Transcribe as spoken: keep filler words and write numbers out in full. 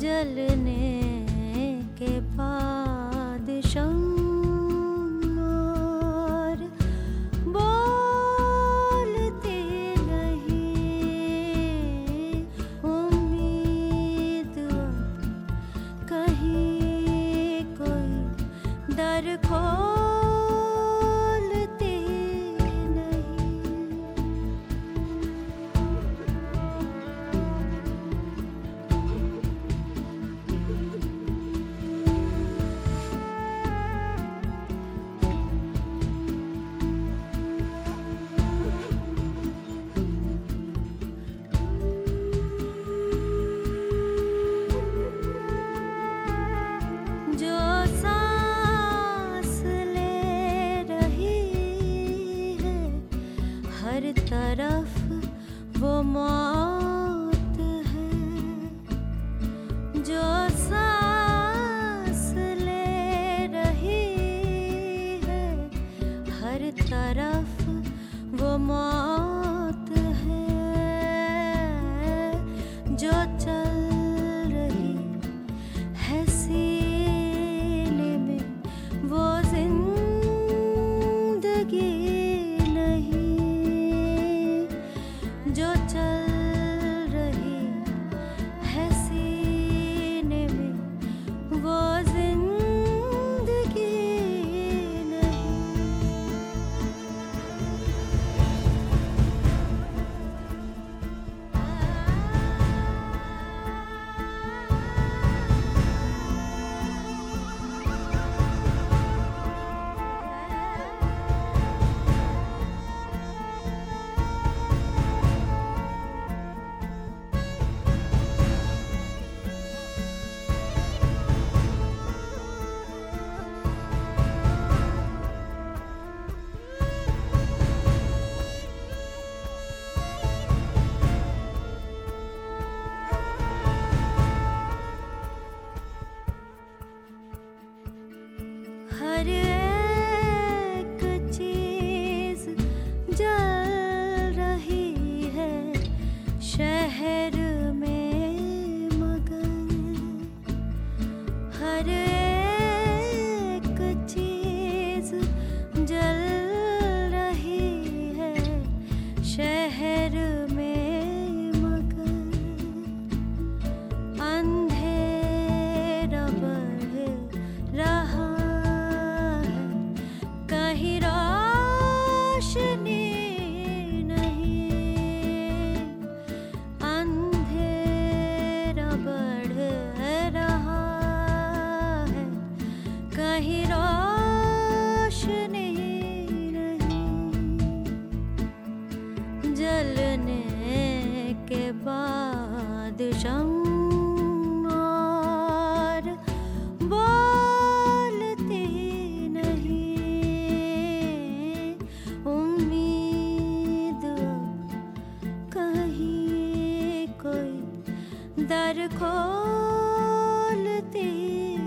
जलने के बाद शम्मार बोलते नहीं, उम्मीद कहीं कोई दर खोलते नहीं। जो सांस ले रही है हर तरफ वो मौत है, जो सांस ले रही है हर तरफ वो मौत है, जो चल रही है सीने में वो जिंदगी नहीं, जो चल रही है सीने में वो जिंदगी नहीं। हर एक चीज जल रही है शहर में मगर, हर एक चीज जल रही है शहर में मगर, अंधेरा बढ़ रहा कहीं रोशनी नहीं, अंधेरा बढ़ रहा है कहीं रोशनी नहीं, जलने के बाद शम्मार बोलती नहीं, उम्मीद कहीं कोई दर खोलती